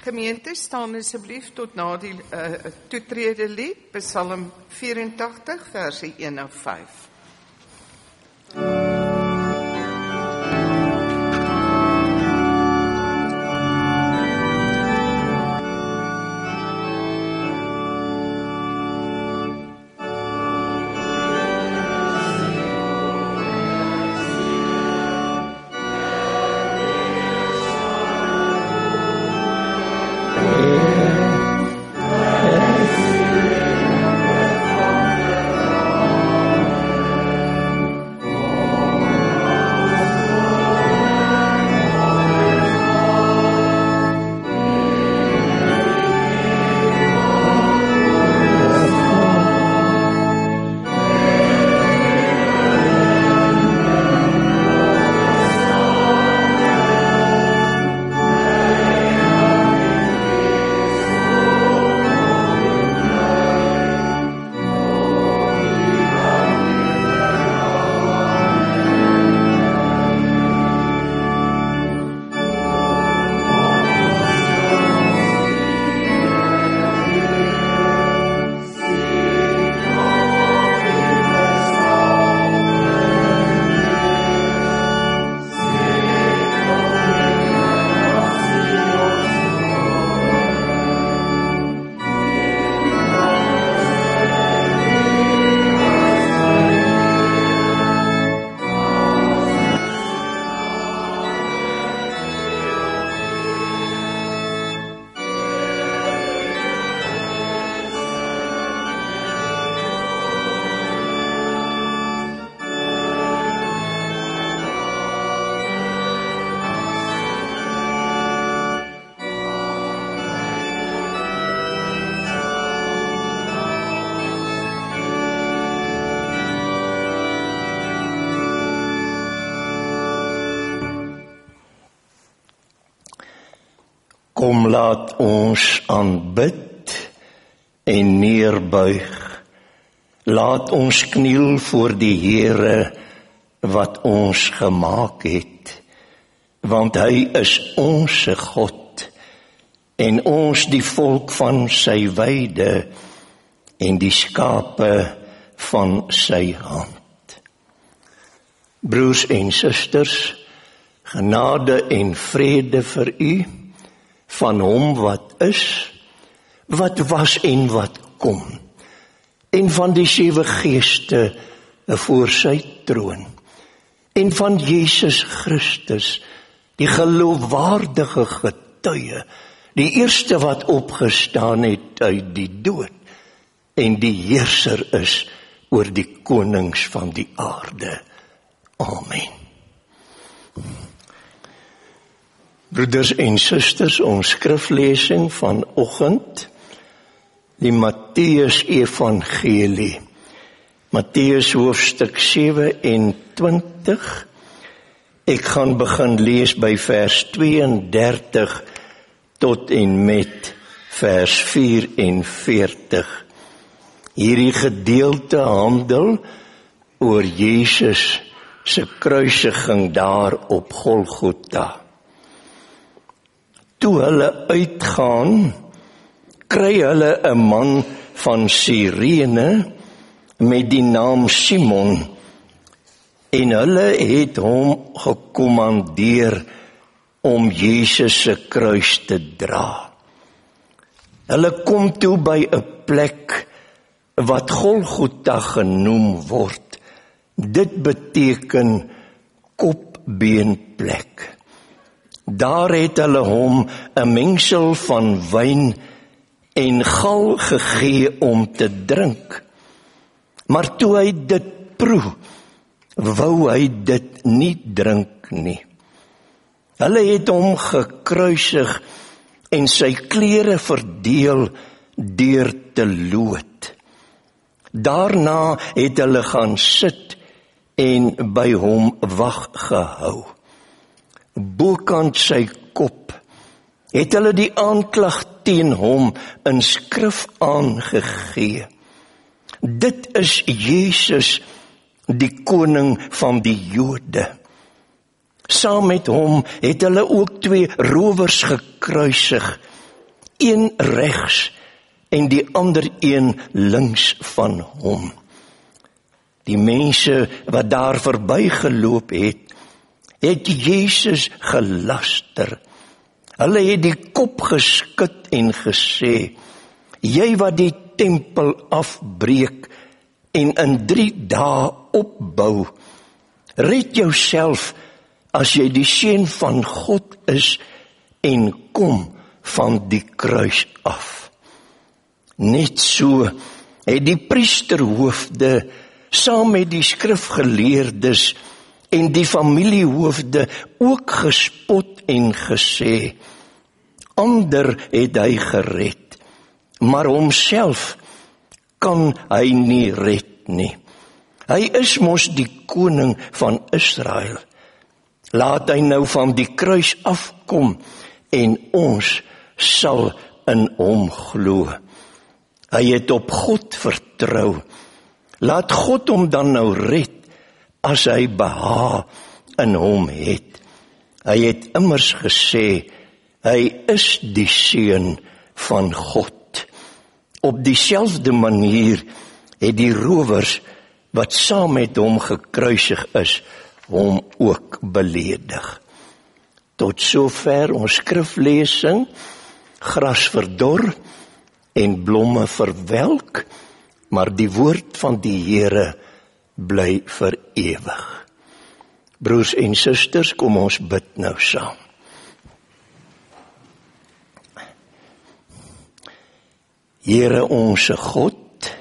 Gemeente, staan asseblief tot na die toetrede lied, Psalm 84, versie 1 en 5. Kom, laat ons aanbid en neerbuig. Laat ons kniel voor die Here wat ons gemaak het, want hy is ons God en ons die volk van sy weide en die skape van sy hand. Broers en susters, genade en vrede vir u, van hom wat is, wat was en wat kom, en van die 7 geeste voor sy troon, en van Jesus Christus, die geloofwaardige getuie, die eerste wat opgestaan het uit die dood, en die heerser is oor die konings van die aarde. Amen. Broeders en susters, ons skriflesing vanoggend, die Matteus Evangelie, Matteus hoofstuk 27. Ek gaan begin lees by vers 32 tot en met vers 44. Hierdie gedeelte handel oor Jesus se kruisiging daar op Golgotha. Toe hulle uitgaan, kry hulle 'n man van Sirene met die naam Simon, en hulle het hom gekommandeer om Jesus se kruis te dra. Hulle kom toe by 'n plek wat Golgotha genoem word. Dit beteken kopbeenplek. Daar het hulle hom 'n mengsel van wyn en gal gegee om te drink. Maar toe hy dit proe, wou hy dit nie drink nie. Hulle het hom gekruisig en sy klere verdeel deur te loot. Daarna het hulle gaan sit en by hom wag gehou. Bokant sy kop het hulle die aanklag teen hom in skrif aangegee. Dit is Jesus, die koning van die Jode. Saam met hom het hulle ook 2 rowers gekruisig, een regs en die ander een links van hom. Die mense wat daar verbygeloop het Jesus gelaster. Hulle het die kop geskud en gesê, jy wat die tempel afbreek en in 3 dae opbou, red jouself as jy die seun van God is en kom van die kruis af. Net so het die priesterhoofde saam met die skrifgeleerdes en die familiehoofde ook gespot en gesê, ander het hy gered, maar homself kan hy nie red nie. Hy is mos die koning van Israel. Laat hy nou van die kruis afkom en ons sal in hom glo. Hy het op God vertrou. Laat God hom dan nou red as hy behaag in hom het. Hy het immers gesê, hy is die seun van God. Op dieselfde manier het die rowers wat saam met hom gekruisig is, hom ook beledig. Tot sover ons skriflesing, gras verdor en blomme verwelk, maar die woord van die Here bly vir ewig. Broers en susters, kom ons bid nou saam. Here onse God,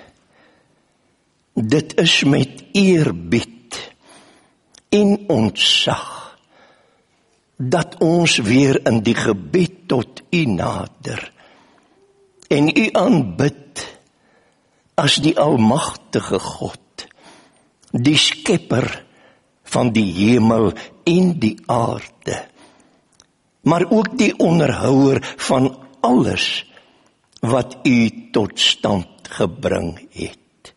dit is met eerbied en ontzag dat ons weer in die gebed tot U nader en U aanbid as die almagtige God, die skepper van die hemel en die aarde, maar ook die onderhouer van alles wat U tot stand gebring het.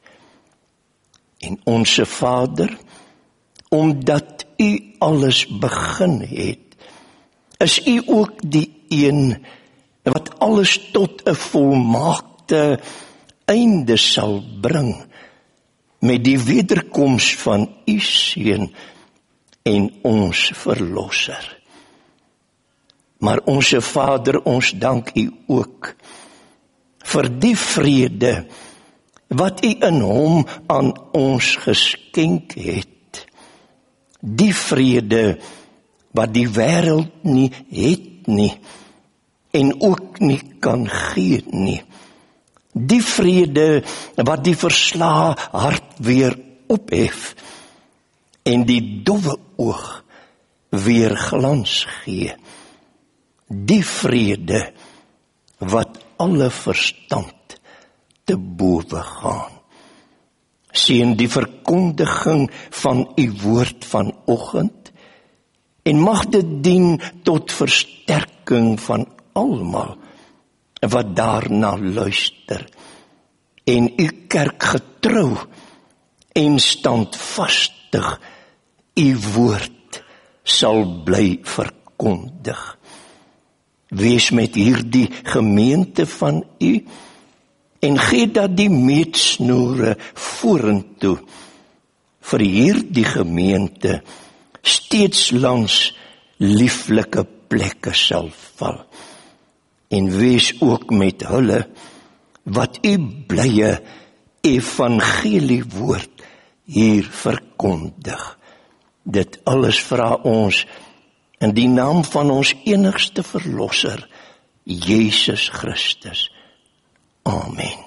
En onse Vader, omdat U alles begin het, is U ook die een wat alles tot 'n volmaakte einde sal bring met die wederkoms van U Seun en ons Verlosser. Maar onse Vader, ons dank U ook vir die vrede wat U in hom aan ons geskenk het. Die vrede wat die wêreld nie het nie en ook nie kan gee nie. Die vrede wat die verslae hart weer ophef en die dowwe oog weer glans gee. Die vrede wat alle verstand te bowe gaan. Seën die verkondiging van U woord vanoggend en mag dit dien tot versterking van almal wat daarna luister en U kerk getrou en standvastig U woord sal bly verkondig. Wees met hierdie gemeente van U en gee dat die meetsnoere vorentoe vir hierdie gemeente steeds langs lieflike plekke sal val. En wees ook met hulle wat U blye evangelie woord hier verkondig. Dit alles vra ons in die naam van ons enigste Verlosser, Jesus Christus. Amen.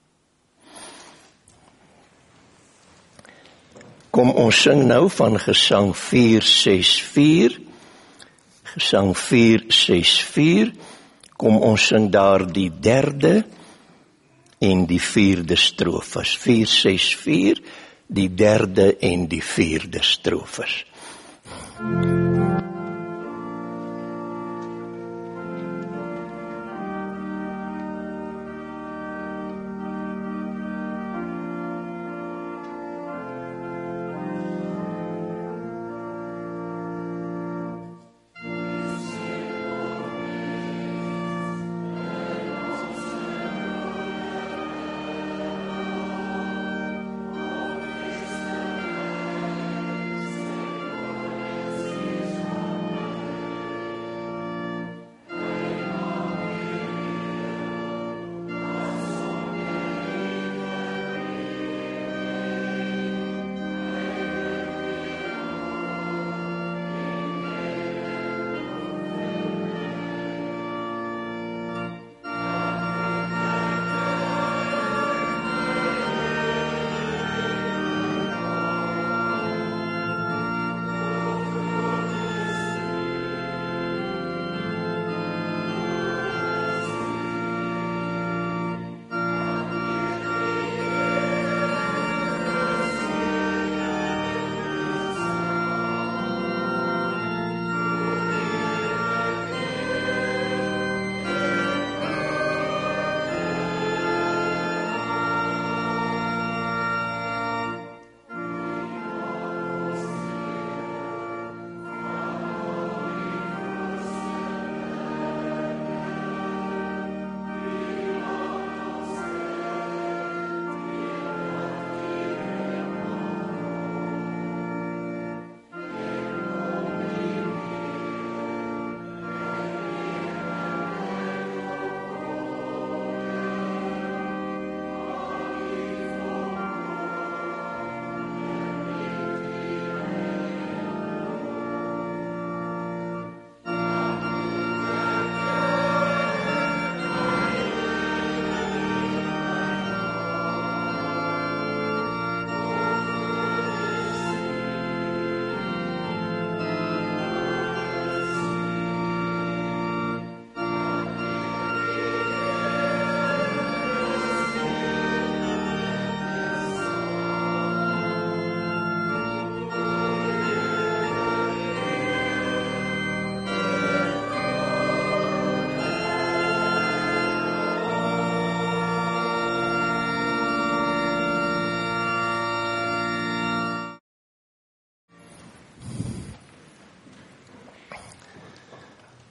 Kom ons sing nou van Gesang 464. Gesang 464. Kom ons sing daar die 3de en die 4de strofes. 464, die 3de en die 4de strofes.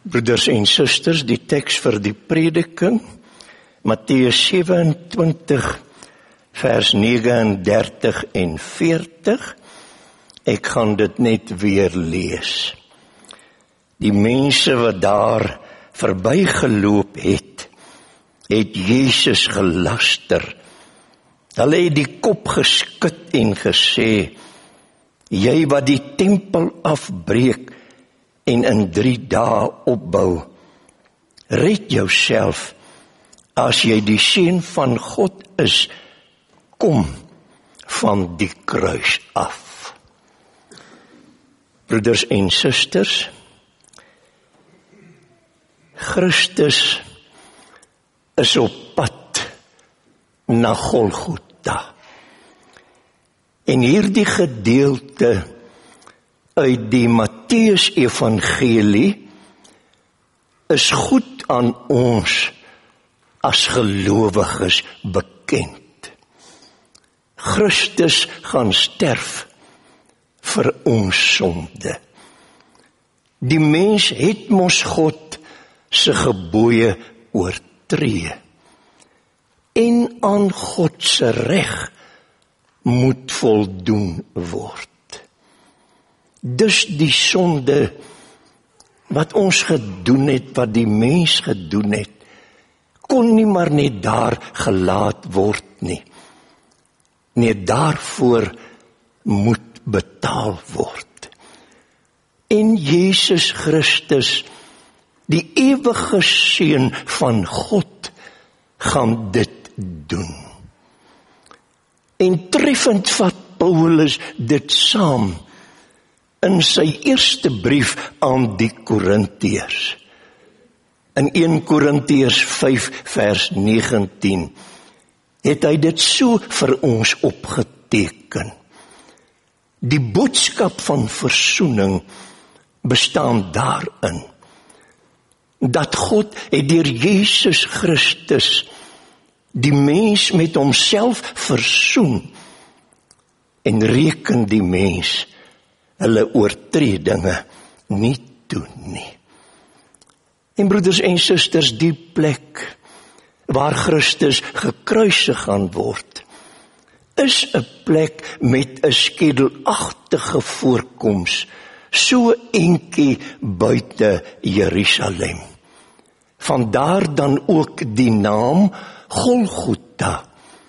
Broeders en susters, die teks vir die prediking, Matteus 27, vers 39 en 40. Ek gaan dit net weer lees. Die mense wat daar verbygeloop het Jesus gelaster. Hulle het die kop geskit en gesê, jy wat die tempel afbreek en in 3 dae opbou, red jouself, as jy die seun van God is, kom van die kruis af. Broeders en susters, Christus is op pad na Golgotha. En hierdie gedeelte uit die Matteus Evangelie is goed aan ons as gelowiges bekend. Christus gaan sterf vir ons sonde. Die mens het mos God se gebooie oortree. En aan God se reg moet voldoen word. Dus die sonde wat ons gedoen het, wat die mens gedoen het, kon nie maar net daar gelaat word nie. Nee, daarvoor moet betaal word. En Jesus Christus, die ewige seun van God, gaan dit doen. En treffend vat Paulus dit saam in sy eerste brief aan die Korintiërs. In 1 Korintiërs 5 vers 19 het hy dit so vir ons opgeteken. Die boodskap van versoening bestaan daarin dat God het deur Jesus Christus die mens met homself versoen en reken die mens hulle oortredinge nie toe nie. En broeders en susters, die plek waar Christus gekruisig gaan word, is 'n plek met 'n skedelagtige voorkoms, so eentjie buite Jerusalem. Vandaar dan ook die naam Golgotha,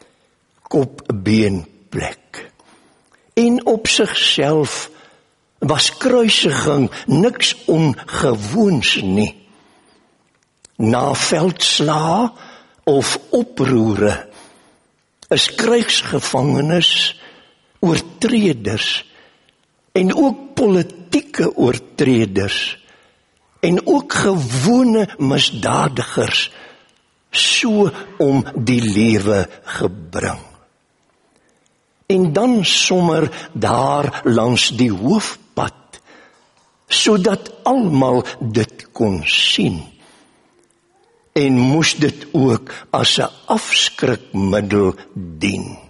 kopbeenplek. En op sigself was kruisiging niks ongewoons nie. Na veldslae of oproere is krygsgevangenes, oortreders en ook politieke oortreders en ook gewone misdadigers so om die lewe gebring. En dan sommer daar langs die hoofpad, sodat almal dit kon sien. En moes dit ook as 'n afskrikmiddel dien.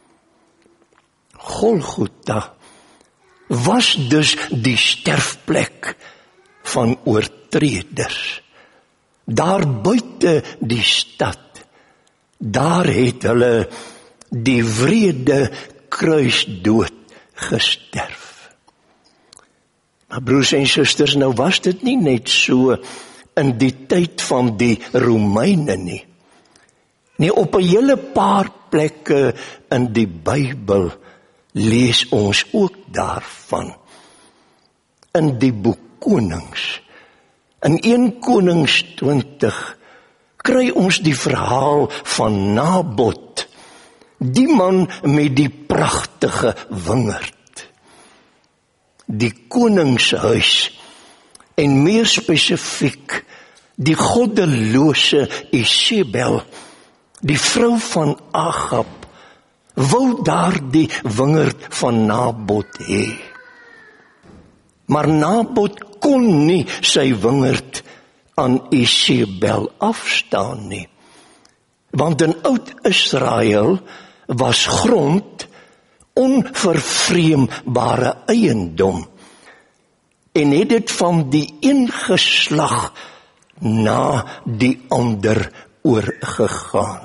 Golgotha was dus die sterfplek van oortreders. Daar buite die stad, daar het hulle die wrede kruisdood gesterf. Maar broers en susters, nou was dit nie net so in die tyd van die Romeine nie. Nee, op 'n hele paar plekke in die Bybel lees ons ook daarvan. In die boek Konings, in 1 Konings 20, kry ons die verhaal van Nabot, die man met die pragtige wingerd. Die koningshuis, en meer spesifiek, die goddelose Isebel, die vrou van Agab, wou daardie wingerd van Nabot hê. Maar Nabot kon nie sy wingerd aan Isebel afstaan nie. Want in Oud-Israel was grond onvervreembare eiendom. en het dit van die een geslag na die ander oorgegaan.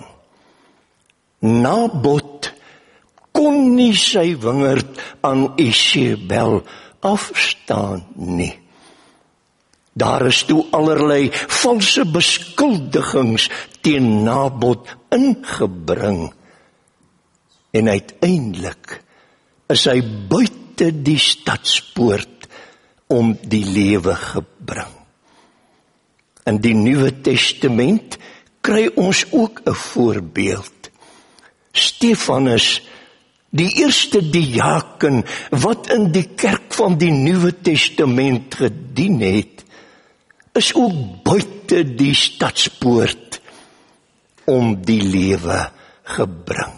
Nabot kon nie sy wingerd aan Isebel afstaan nie. Daar is toe allerlei valse beskuldigings teen Nabot ingebring. En uiteindelik is hy buite die stadspoort om die lewe gebring. In die Nuwe Testament kry ons ook 'n voorbeeld. Stefanus, die eerste diaken wat in die kerk van die Nuwe Testament gedien het, is ook buite die stadspoort om die lewe gebring.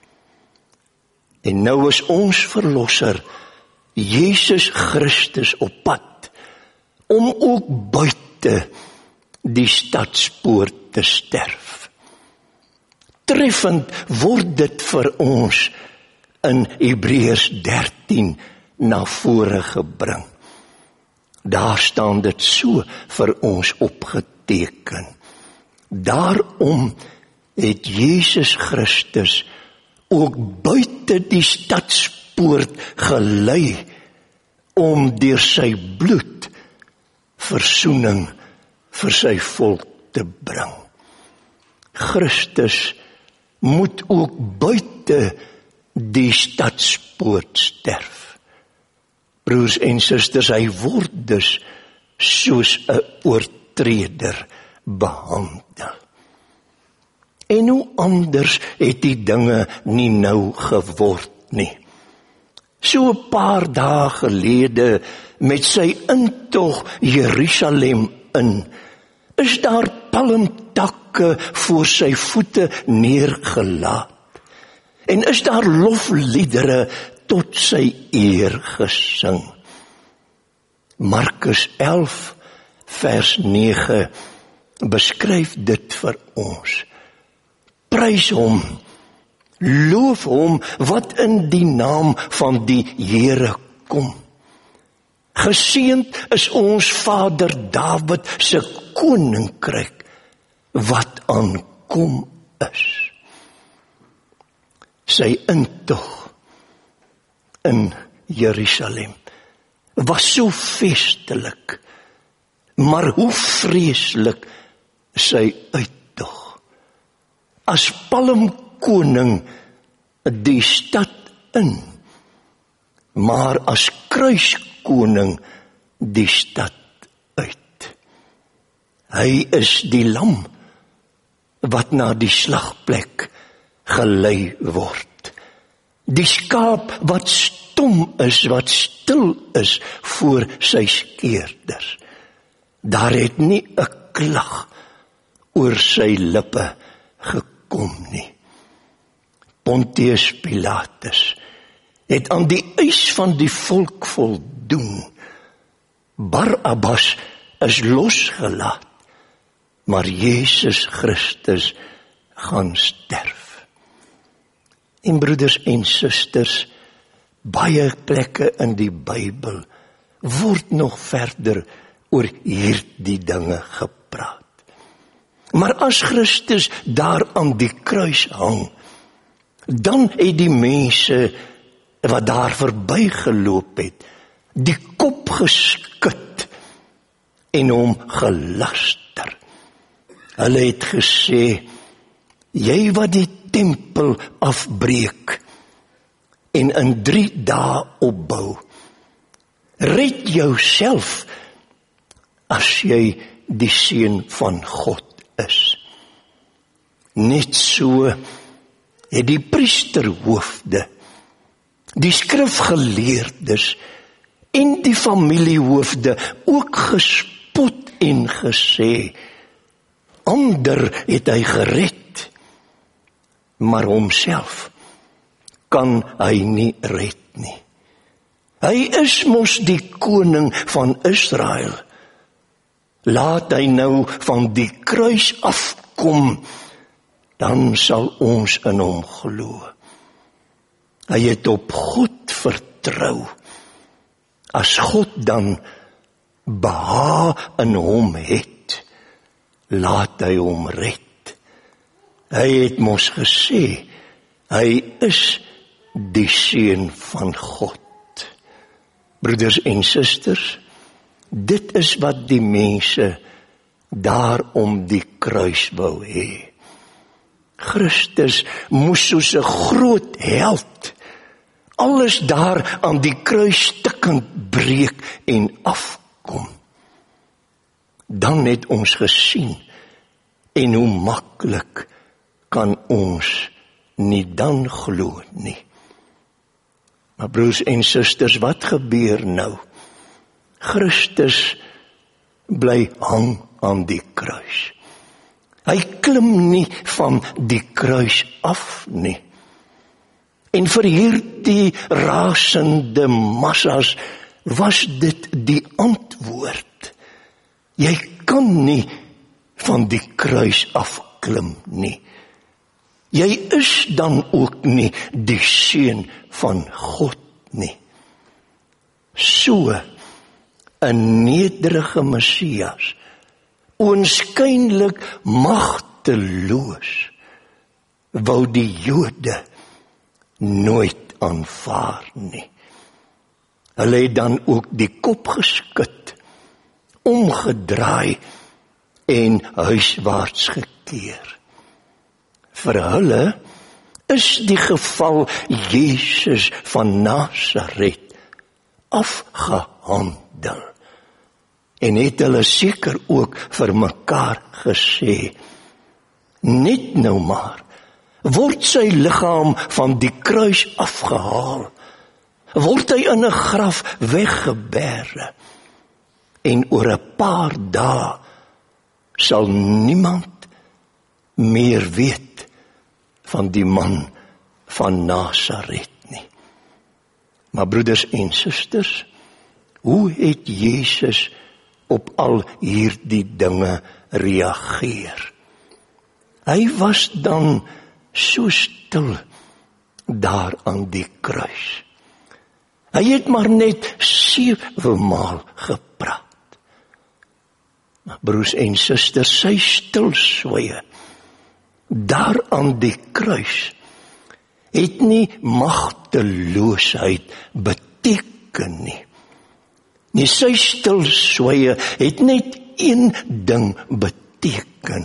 En nou is ons verlosser, Jesus Christus, op pad om ook buite die stadspoort te sterf. Treffend word dit vir ons in Hebreërs 13 na vore gebring. Daar staan dit so vir ons opgeteken. Daarom het Jesus Christus ook buite die stadspoort gelei om deur sy bloed versoening vir sy volk te bring. Christus moet ook buite die stadspoort sterf. Broers en susters, hy word dus soos 'n oortreder behandel. En hoe anders het die dinge nie nou geword nie. So 'n paar dae gelede met sy intog Jerusalem in, is daar palmtakke voor sy voete neergelaat. En is daar lofliedere tot sy eer gesing. Markus 11 vers 9 beskryf dit vir ons. Prys hom, loof hom wat in die naam van die Here kom. Geseënd is ons Vader Dawid se koninkryk wat aankom is. Sy intog in Jerusalem was so feestelik, maar hoe vreeslik sy uittog. As palmkoning die stad in, maar as kruiskoning die stad uit. Hy is die lam wat na die slagplek gelei word. Die skaap wat stom is, wat stil is voor sy skeerders. Daar het nie 'n klag oor sy lippe gekom nie. Pontius Pilatus het aan die eis van die volk voldoen. Barabbas is losgelaat, maar Jesus Christus gaan sterf. En broeders en susters, baie plekke in die Bybel word nog verder oor hierdie dinge gepraat. Maar as Christus daar aan die kruis hang, dan het die mense wat daar verbygeloop het, die kop geskud en hom gelaster. Hulle het gesê, jy wat die tempel afbreek en in 3 dae opbou, red jouself as jy die seun van God is. Net so het die priesterhoofde, die skrifgeleerdes en die familiehoofde ook gespot en gesê, ander het hy gered, maar homself kan hy nie red nie. Hy is mos die koning van Israel. Laat hy nou van die kruis afkom, dan sal ons in hom glo. Hy het op God vertrou. As God dan behaag in hom het, laat hy hom red. Hy het mos gesê, hy is die Seun van God. Broeders en susters, dit is wat die mense daar om die kruis wou hê. Christus moes soos 'n groot held alles daar aan die kruis stikkend breek en afkom. Dan het ons gesien, en hoe maklik kan ons nie dan glo nie. Maar broers en susters, wat gebeur nou? Christus bly hang aan die kruis. Hy klim nie van die kruis af nie. En vir hierdie rasende massas was dit die antwoord. Jy kan nie van die kruis afklim nie. Jy is dan ook nie die Seun van God nie. So 'n nederige Messias, oënskynlik magteloos, wou die Jode nooit aanvaar nie. Hulle het dan ook die kop geskud, omgedraai en huiswaarts gekeer. Vir hulle is die geval Jesus van Nasaret afgehandel. En het hulle seker ook vir mekaar gesê, net nou maar, word sy liggaam van die kruis afgehaal, word hy in 'n graf weggebêre, en oor 'n paar dae sal niemand meer weet van die man van Nasaret nie. Maar broeders en susters, hoe het Jesus op al hierdie dinge reageer? Hy was dan so stil daar aan die kruis. Hy het maar net 7 maal gepraat. Maar broers en susters, sy stilswye daar aan die kruis het nie magteloosheid beteken nie. Nee, sy stilswye het net een ding beteken.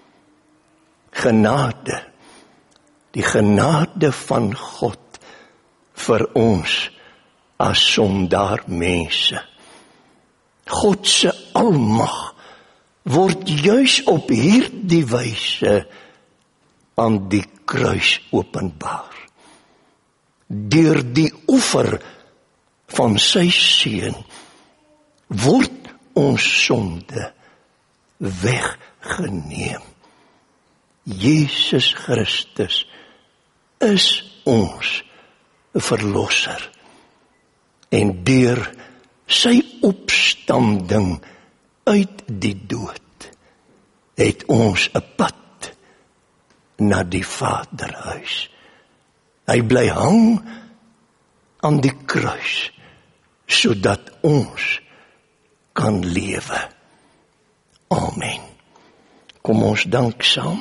Genade. Die genade van God vir ons as sondaar mense. God se almag word juis op hierdie wyse aan die kruis openbaar. Deur die offer van sy seun word ons sonde weggeneem. Jesus Christus is ons verlosser. En deur sy opstanding uit die dood het ons 'n pad na die Vaderhuis. Hy bly hang aan die kruis sodat ons kan lewe. Amen. Kom ons dank saam.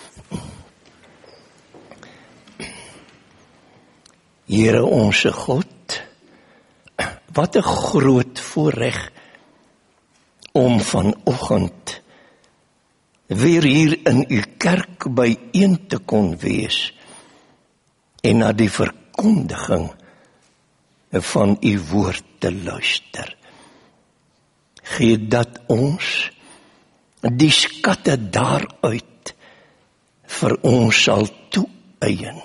Here onse God, wat 'n groot voorreg om vanoggend weer hier in u kerk byeen te kon wees en na die verkondiging van u woord te luister. Gee dat ons die skatte daaruit vir ons sal toeëien.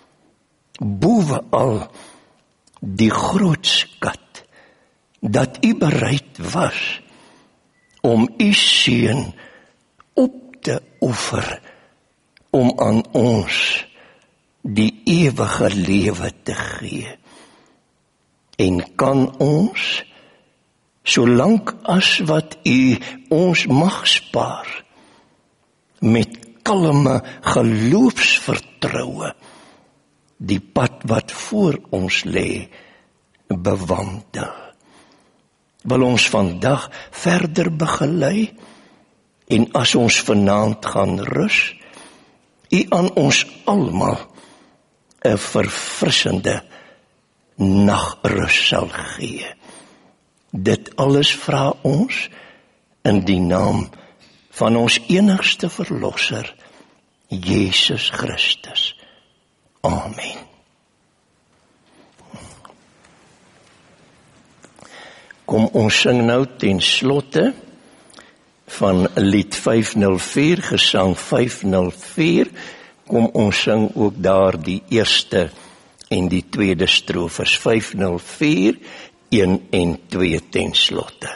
Bovenal die groot skat dat u bereid was om u seun op te offer om aan ons die ewige lewe te gee. En kan ons, solank as wat u ons mag spaar, met kalme geloofsvertroue die pad wat voor ons lê bewandel. wil ons vandag verder begelei, en as ons vanaand gaan rus, U aan ons almal 'n verfrissende nagrus sal gee. Dit alles vra ons in die naam van ons enigste verlosser, Jesus Christus. Amen. Kom ons sing nou ten slotte van lied 504, gesang 504, kom ons sing ook daar die eerste en die tweede strofes, 504, 1 en 2 ten slotte.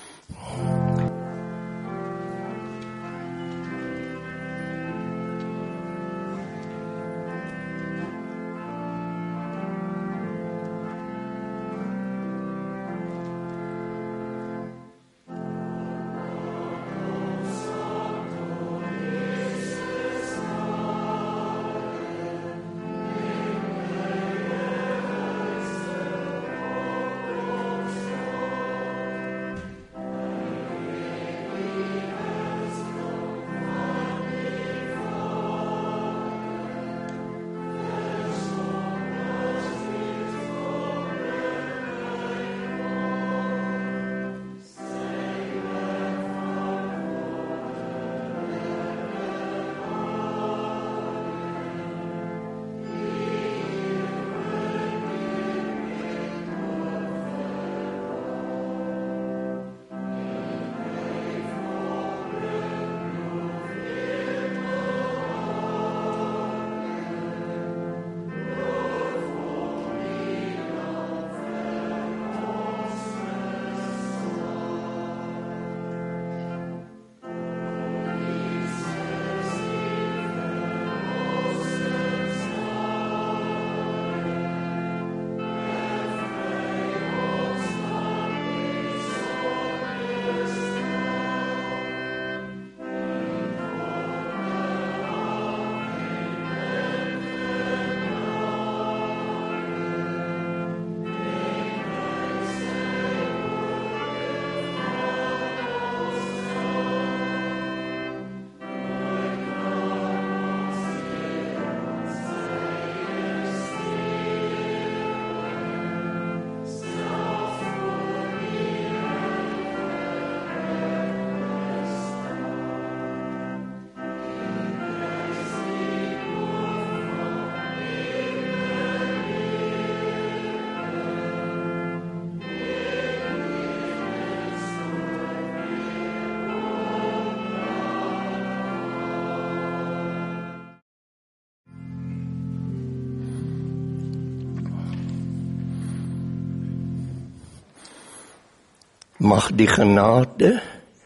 Mag die genade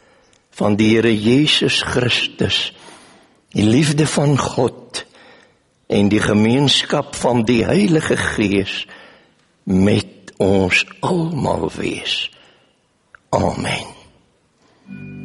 van die Here Jesus Christus, die liefde van God en die gemeenskap van die Heilige Gees met ons almal wees. Amen.